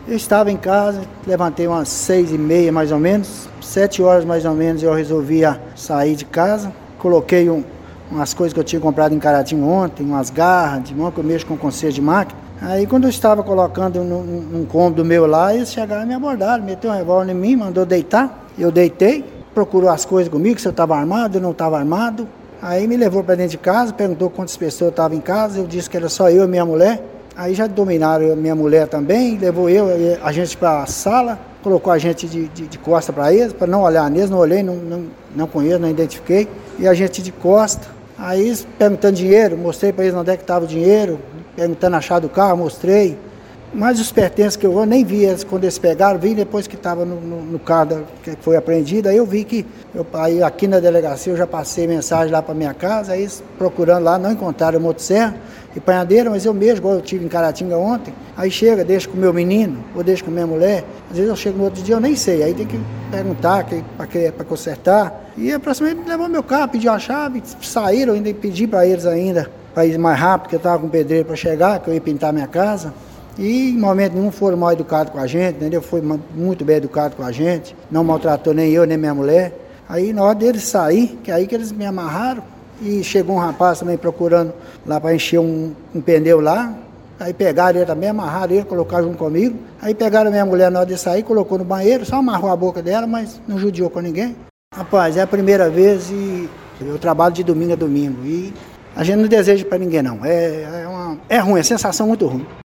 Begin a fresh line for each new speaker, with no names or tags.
Eu estava em casa, levantei umas 6h30 mais ou menos, 7 horas mais ou menos eu resolvi sair de casa, coloquei umas coisas que eu tinha comprado em Caratinga ontem, umas garras de mão que eu mexo com conserto de máquina. Aí quando eu estava colocando num cômodo meu lá, eles chegaram e me abordaram, meteu um revólver em mim, mandou deitar, eu deitei, procurou as coisas comigo, se eu estava armado, eu não estava armado. Aí me levou para dentro de casa, perguntou quantas pessoas estavam em casa, eu disse que era só eu e minha mulher. Aí já dominaram a minha mulher também, levou a gente para a sala, colocou a gente de costa para eles, para não olhar neles, não olhei, não conheço, não identifiquei. E a gente de costa, aí perguntando dinheiro, mostrei para eles onde é que estava o dinheiro, perguntando a chave do carro, mostrei. Mas os pertences que eu nem vi eles quando eles pegaram, vi depois que estava no carro que foi apreendido, aí eu vi que, aí aqui na delegacia eu já passei mensagem lá para minha casa, aí eles procurando lá, não encontraram motosserra e panhadeira, mas eu mesmo, igual eu tive em Caratinga ontem, aí chega, deixa com o meu menino, ou deixa com minha mulher, às vezes eu chego no outro dia, eu nem sei, aí tem que perguntar para consertar, e aproximadamente levou meu carro, pediu a chave, saíram, ainda pedi para eles ainda, para ir mais rápido, porque eu estava com o pedreiro para chegar, que eu ia pintar minha casa. E em momento nenhum foram mal educados com a gente, entendeu? Foi muito bem educado com a gente, não maltratou nem eu, nem minha mulher. Aí na hora deles sair, que aí que eles me amarraram, e chegou um rapaz também procurando lá para encher um pneu lá, aí pegaram ele também, amarraram ele, colocaram junto comigo, aí pegaram a minha mulher na hora de sair, colocou no banheiro, só amarrou a boca dela, mas não judiou com ninguém. Rapaz, é a primeira vez e eu trabalho de domingo a domingo, e a gente não deseja para ninguém não, é ruim, é sensação muito ruim.